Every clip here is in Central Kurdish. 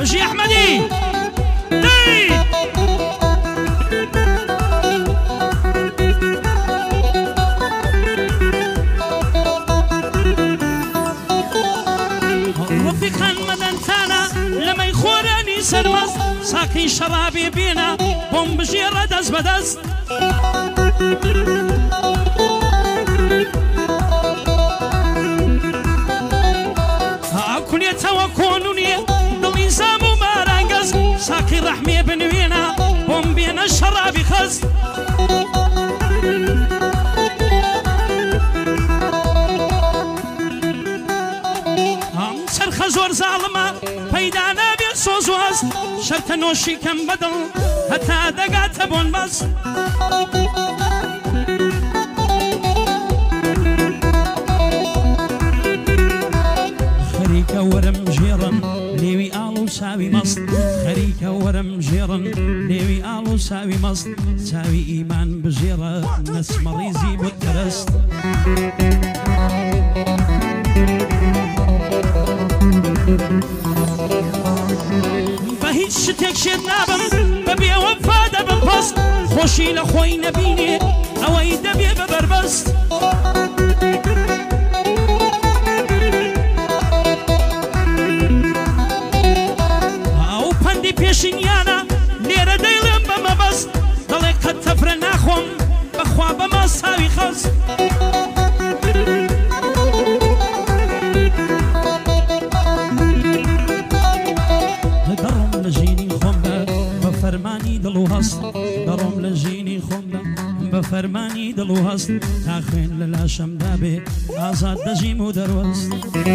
بمشي أحمدي دي رفيقان مدنتانا لما يخوراني سرمز ساقي شرابي بينا بوم بجيرة دز بدز كل يتوكونوني دلي زامو مارانجز ساقي رحمي بنوينا بوم بينا الشرابي خز خزور ظالمة پیدانا بی سوزواز شرط نوشی کم بدل حتی دقات بون بس خريكة ورم جيرن ليوي آلو ساوي مصد خريكة ورم جيرن ليوي آلو ساوي مصد ساوي إيمان بجيرة ناس مريزي بكرست بهيج شتك شد نابم ببي وفادة بالبسط خوشي لخوي نبيني اوي دبي ببربست او پندي پیشنيانا ليرة ديلم بما بس دلي قد تفر ناخم بخوا بما ساوي خز درم لجيني خمدا بفرماني دلو هست تاخين للاشم دابي آزاد دجيم و دروست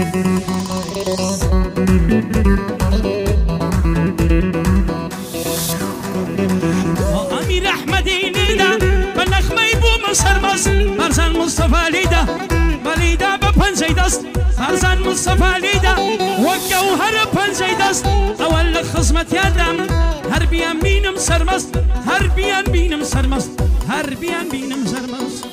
امير احمدي نيدا بنخمي بو مسرمس فرزان مصطفى ليدا بليدا بپنجي دست فرزان مصطفى ليدا وجوهر پنجي دست اول خصمت يادم هربيان بينم سرمست هربيان بينم سرمست هربيان بينم سرمست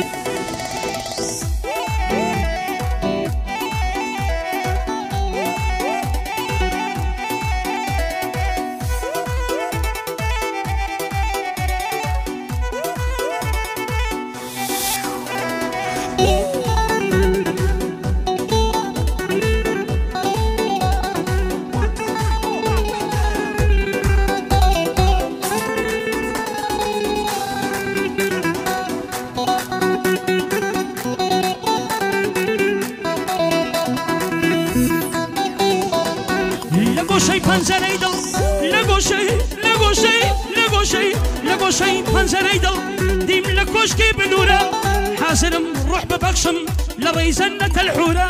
لقوشي پنزري دل ديم لكوشكي بنورة حاسرم روح ببخشم لريزنة الحورة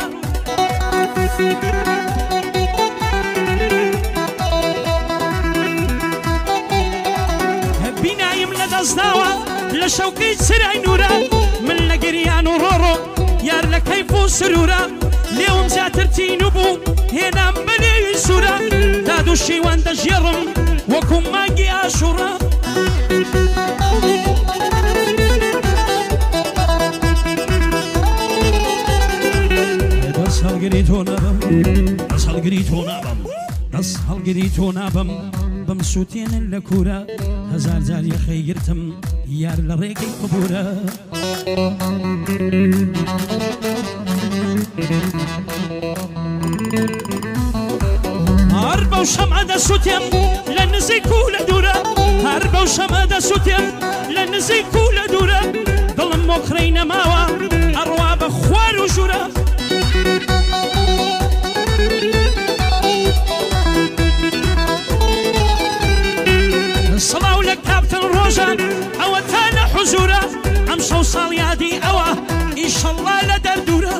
بنايم لدزناوة لشوقي سرعي نورة من لقريان ورورو يار لكيفو سرورة اليوم زاترتي نبو هنا ملي سورة دادو الشيوان دجيرم وكم ماقي عاشورة دس هالقريتو نابم بمسوتين اللكورة هزار زار يخيرتم يار لريقي قبورة هربا وشمعة دا سوتيم لنزيكو لدورة هربا وشمعة دا سوتيم لنزيكو لدورة ظلم مخرين ماوا أرواب خوار وجورة الصلاة لك كابتن روجان أو تانا حزورة أمشو صاليادي أوا إن شاء الله لدردورة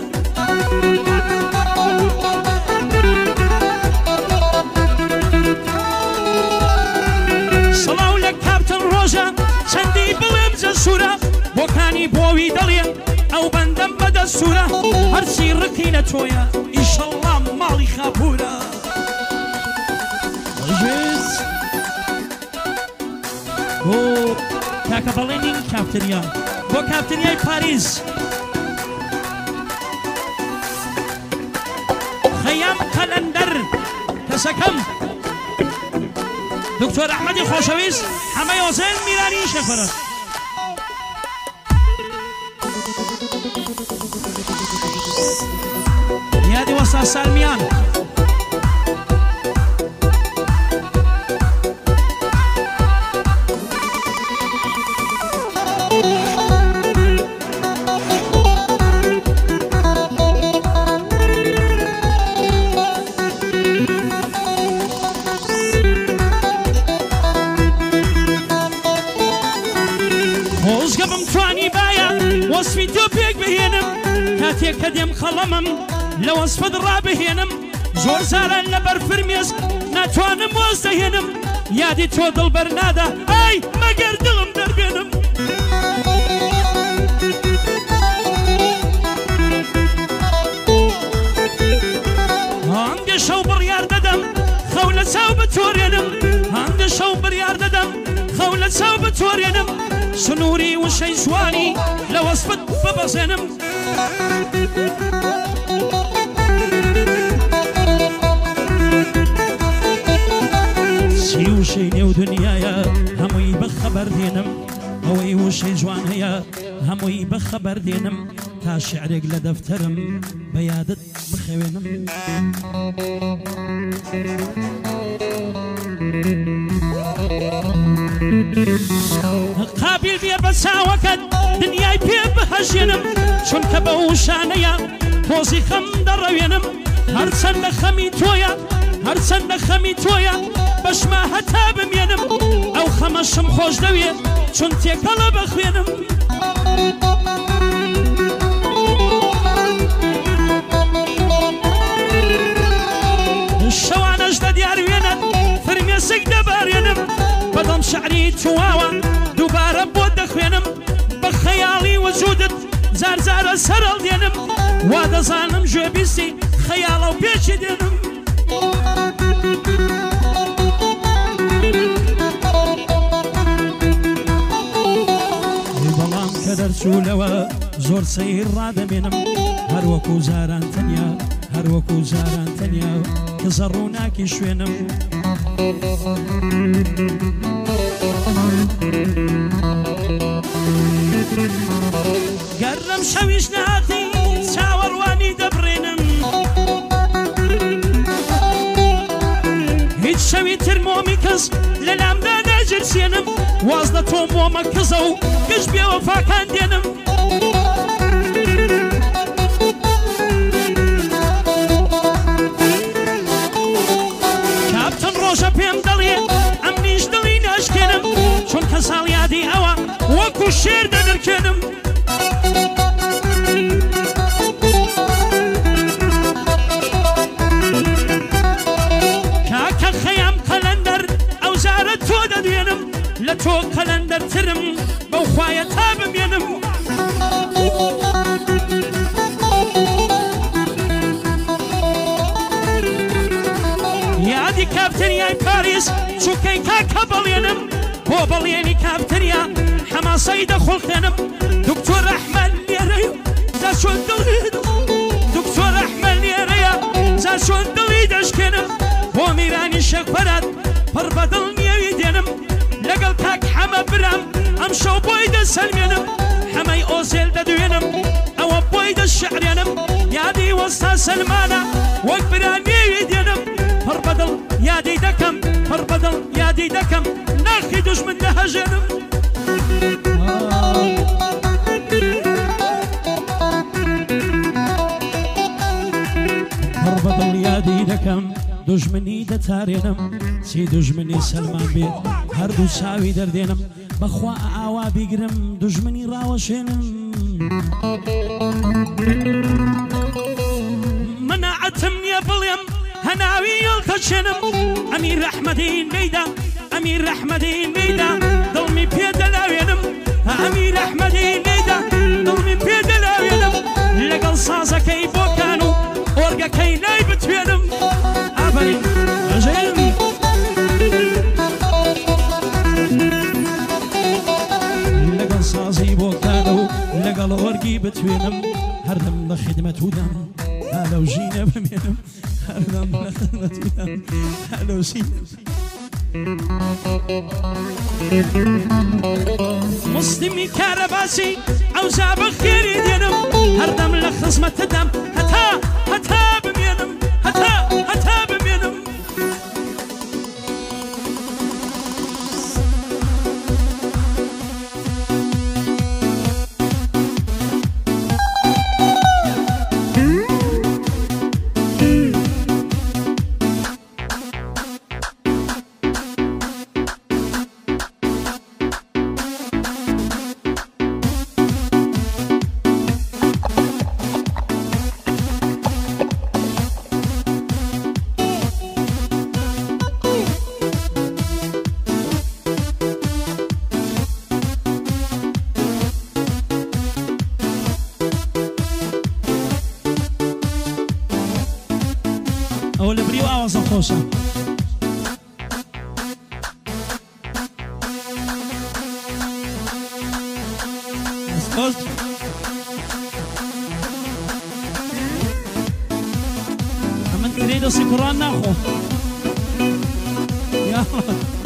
صلاة لك كابتن روجان شندي بلم جسورة وكاني بوي دليا أو بندم بدا السورة هرسي ركينة تويا إن شاء الله مالي خابورة جيز بو كاكابالينين كابتنيا بو كابتنيا باريس خيام قلندر كسكم دکتۆر ئەحمەدی خۆشەویست حەمەی حوسێن میرانی شەکبەرە یادی وەستا سالمیان وصفي توبيك بهينم كاتيك كديم خلمم لو وصفت رابهينم زور زارا لبر فرميس ناتوانم وزدهينم يادي تودل برنادا اي ما قردلم دربينم عندي شو بريار ددم خولة ساو بتورينم عندي شو بريار ددم خولة ساو بتورينم سنوري وشي زواني لو اصفت ببزنم سي وشي نيو دنيايا هموي بخبر دينم هوي وشي زوان هيا هموي بخبر دينم تا شعرك لدفترم بيادت بخوينم قابل بيا بساوكت دنياي بيا بهجينم شون كبوشانيا توزي خم دروينم هرسن خمي تويا هرسن خمي تويا باش ما هتا بمينم او خمشم خوش دوية شون تيكالا بخوينم الشوانش دا ديار وينت فرميسك دبارينم بدم شعري تواوا دوباره بود خوينم بخيالي وجودت زار زار سرل دينم وادا زانم جو بيسي خيالو بيش دينم بلام كدر سولوا زور سير رادمينم هر وكو زاران تنيا هر وكو زاران تنيا كزروناكي شوينم قرم شويش ناتي ساور واني دبرينم هيج شوي ترموميكس للام دا ناجر سينم وازده تومو مكزو قش بيا وفا كان دينم كابتن روشا بيم دلي امنيش دلي ناشكينم شون كسال يادي اوا وكو شير دنركينم كاكا خيام قلندر او زارت تودا دينم لتو قلندر ترم بوخوايا تابم ينم يادي كابتنيا باريس شو كاين كاكا بلينم هو بليني كابتنيا حماسي دخل خنم دكتور احمد يريو زا شو دليدو دكتور احمد يريو زا شو دليدش كنم هو ميراني شكبرات فربدل نيوي دينم لقل كاك حما برام ام شو بويد سلمينم حماي اوزيل ددوينم او بويد الشعر ينم يادي وستا سلمانا وقبران نيوي دينم فربدل يادي دكم فربدل يادي دكم ناخي دشمن نهجنم فربدل يادي دكم دجمني دتارينم سي دجمني سلمان بي هردو ساوي دردينم بخوا آوا بيقرم دجمني راوشينم مناعتم يا بليم هناوي يلتشنم امير احمدين بيدا امير احمدين بيدا ضمي بيدلاوينم امير احمدين بيدا ضمي بيدلاوينم لقل صازا كي بوكانو ورقا كي نايبت بينم ابري اجيم لقل صازي بوكانو لقل ورقي بتوينم هردم لخدمة ودم هلو جينا بمينم هردم لخدمة ودم هلو جينا مسلمي كرباسي او زابق خيري دينم هردم لخصمة دم هتا بمينم هتا بمينم او لبريو اوازا خوشا اسكوز امن تريدو سي قرآن ناخو يلا